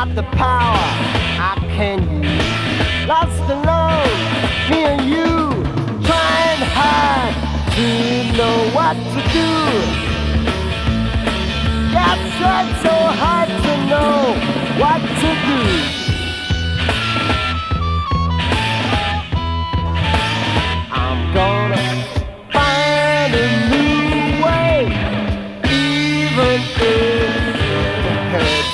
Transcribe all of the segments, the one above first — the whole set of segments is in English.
got the power I can use. Lost alone, me and you, trying hard to know what to do. Yeah, tried so hard to know what to do. I'm gonna find a new way, even if it hurts.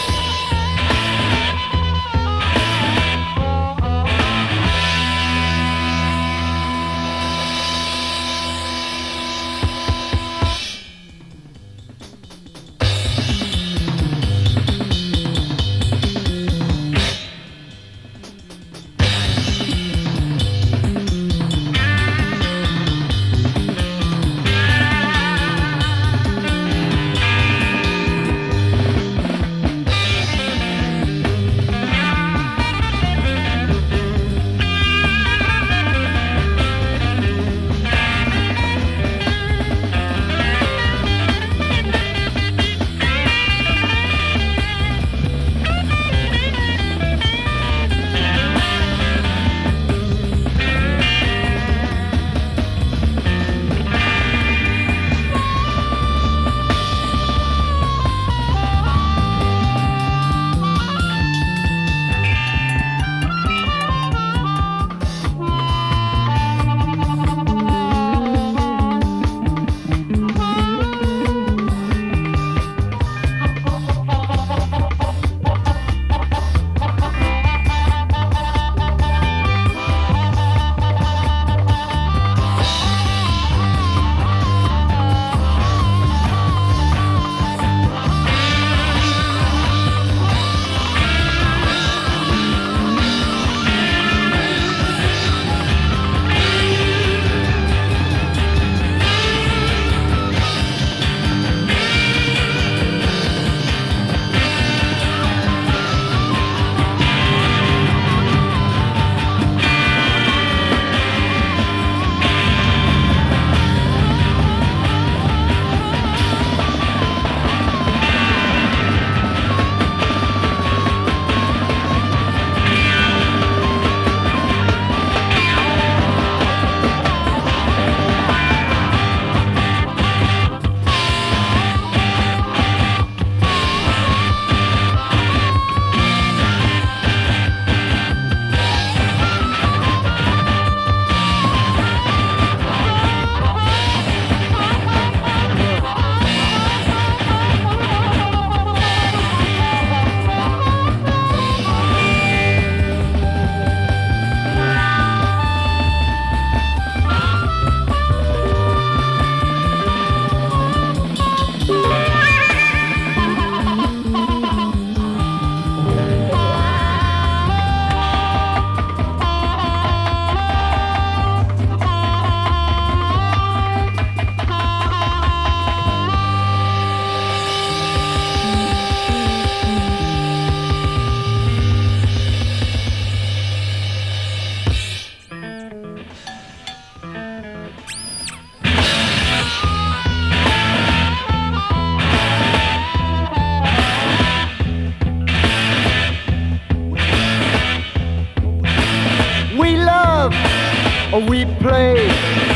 We play,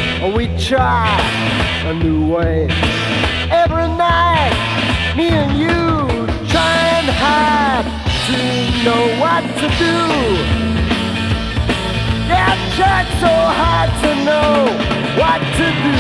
we try a new way. Every night, me and you trying hard to know what to do. Yeah, tried so hard to know what to do.